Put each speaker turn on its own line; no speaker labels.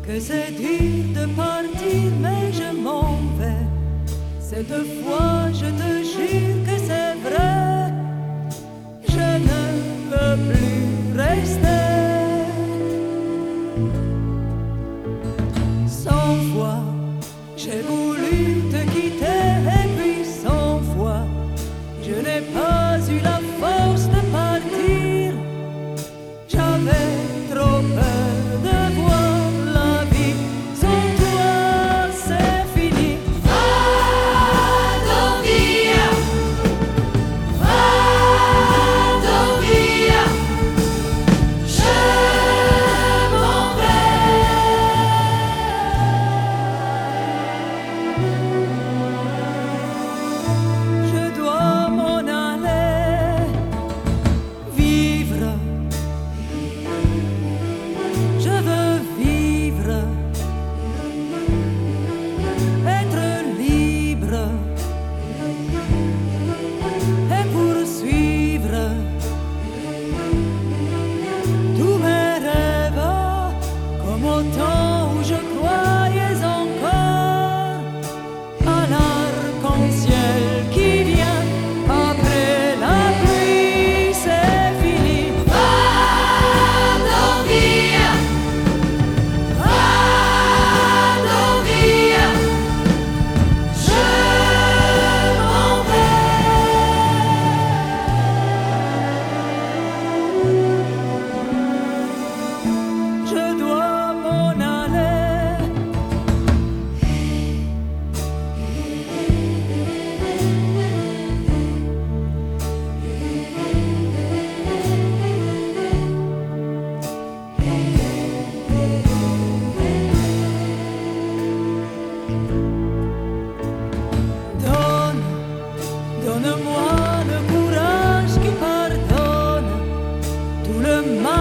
que c'est dur de partir, mais je m'en vais. Cette fois, je te jure que c'est vrai, je ne peux plus rester. 100 fois, j'ai voulu te quitter, et puis 100 fois, je n'ai pas eu la force de partir. J'avais trop peur de voir la vie sans toi, c'est fini.
Vado via, je m'en vais.
Je dois m'en aller, vivre. Je veux vivre, être libre et poursuivre tous mes rêves comme au temps où je croyais encore à l'arc-en-ciel qui vient après la pluie. C'est fini.
Vado via, je m'en vais.
Je dois m'en aller. Donne-moi le courage qui pardonne tout le mal.